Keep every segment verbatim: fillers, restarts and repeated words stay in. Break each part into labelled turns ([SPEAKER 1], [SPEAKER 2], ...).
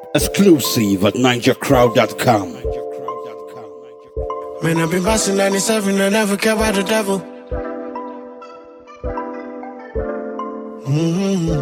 [SPEAKER 1] Exclusive at ninja crowd dot com.
[SPEAKER 2] Man, I've been busting ninety-seven, I never care about the devil. Mm-hmm.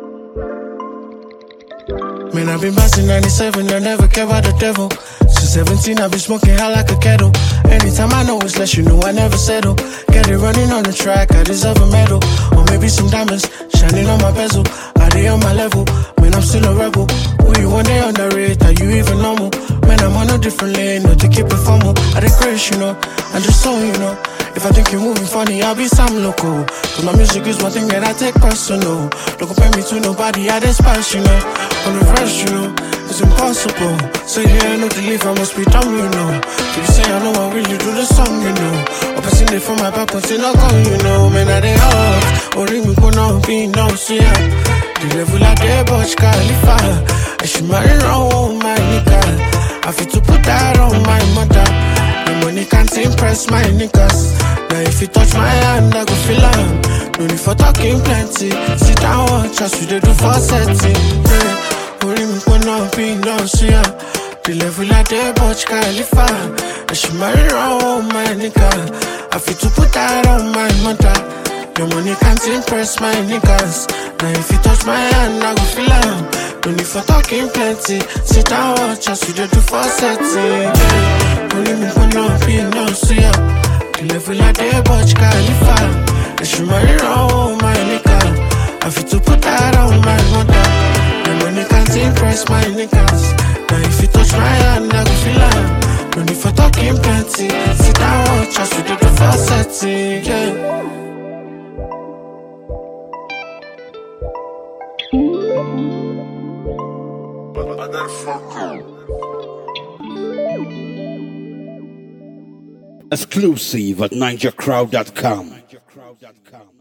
[SPEAKER 2] Man, I've been busting ninety-seven, I never care about the devil. Since seventeen, I've been smoking hot like a kettle. Anytime I know it's less, you know I never settle. Get it running on the track, I deserve a medal. Or maybe some diamonds shining on my bezel. Are they on my level? Man, I'm still a rebel. Who you one day underrate? Are you even normal? Man, I'm on a different lane, not to keep it formal. I dey crash, you know, I'm just so, you know. If I think you're moving funny, I'll be some local. Cause my music is one thing that I take personal. Don't compare me to nobody, I despise, you know. On the verse, you know, it's impossible. Say here, no belief, I must be dumb, you know. So you say I know I really do the song, you know. Or passing it from my back, but still not gone, you know. Man, I dey hard, or ring me go now, be no, see ya. The level I dey, Burj Khalifa. I should marry wrong, my nigga. I feel to put that on my mother. The money can't impress my niggas. Now if you touch my hand, I go feel am. No need for talking plenty. Sit down, watch us, we dey do for setting. Yeah, worry me when I'm being no see ya. The level I dey, Burj Khalifa. I should marry wrong, my nigga. I feel to put that on my mother. Your money can't impress my niggas. Now if you touch my hand, I go feel am. No need for talking plenty. Sit down, watch us, we dey do for setting. Yeah, only me for no pain, no see ya. The level I dey, Burj Khalifa. I should marry wrong, my nigga. I feel to put that on my mother. Your money can't impress my niggas. Now if you touch my hand, I go feel am. No need for talking plenty. Sit down, watch us, we dey do for setting. Yeah.
[SPEAKER 1] Exclusive at ninja crowd dot com.